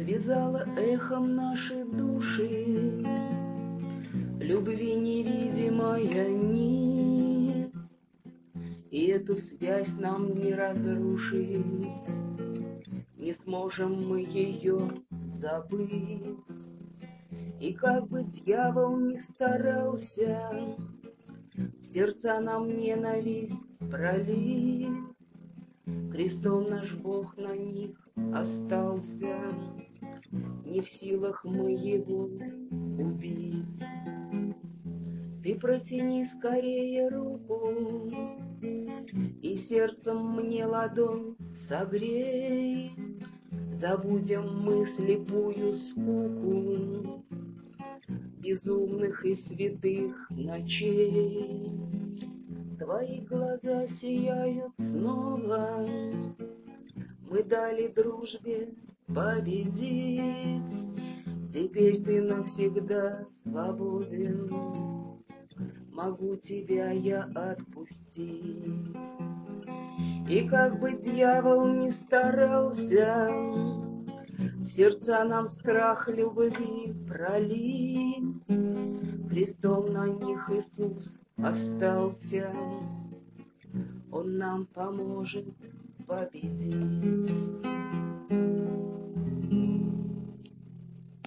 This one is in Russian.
связала эхом наши души, любви невидимая нить, и эту связь нам не разрушить, не сможем мы ее забыть. И как бы дьявол ни старался в сердца нам ненависть пролить, крестом наш Бог на них остался, не в силах мы его убить. Ты протяни скорее руку и сердцем мне ладонь согрей, забудем мы слепую скуку безумных и святых ночей. Твои глаза сияют снова, мы дали дружбе победить. Теперь ты навсегда свободен, могу тебя я отпустить. И как бы дьявол ни старался в сердца нам страх любви пролить, крестом на них Иисус остался, Он нам поможет победить.